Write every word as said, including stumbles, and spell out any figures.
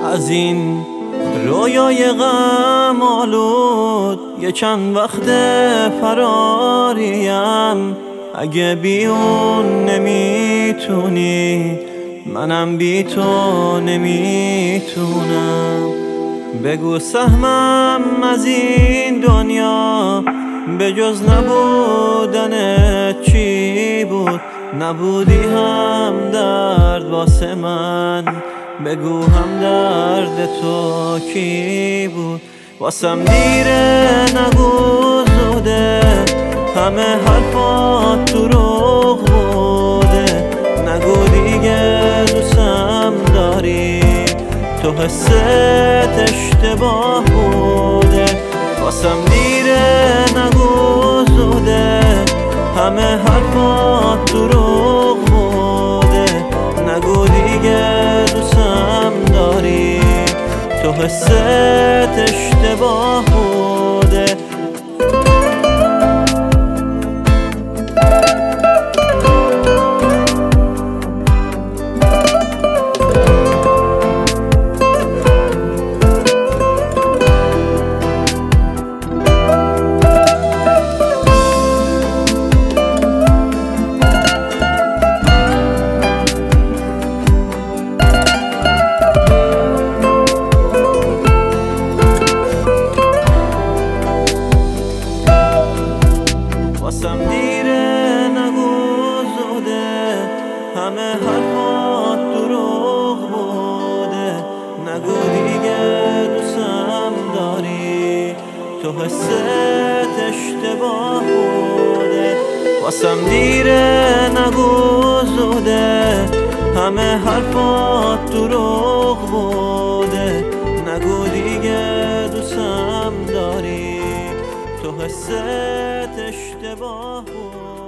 از این رویای غم آلود یه چند وقت فراریم. اگه بی اون نمیتونی، منم بی تو نمیتونم. بگو سهمم از این دنیا به جز نبودنت چی بود؟ نبودی هم درد واسه من، بگو هم درد تو کی بود؟ واسم دیره نگو زوده، همه حرفات دروغ بوده. نگو دیگه دوستم داری، تو حست اشتباه بوده. واسم دیره نگو زوده، همه حرفات دروغ بوده. نگو دیگه دوستم داری، تو حست اشتباه بوده. واسم دیره نگو زوده، همه حرفات دروغ بوده. نگو دیگه دوستم داری، تو حست اشتباه بوده. واسم دیره نگو زوده، همه حرفات دروغ بوده. نگو دیگه دوستم داری، تو حست اشتباه بود.